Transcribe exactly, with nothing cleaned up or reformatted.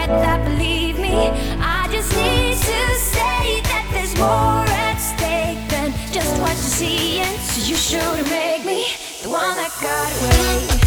that believe me. I just need to say that there's more at stake than just what you're seeing. So you should make me the one that got away.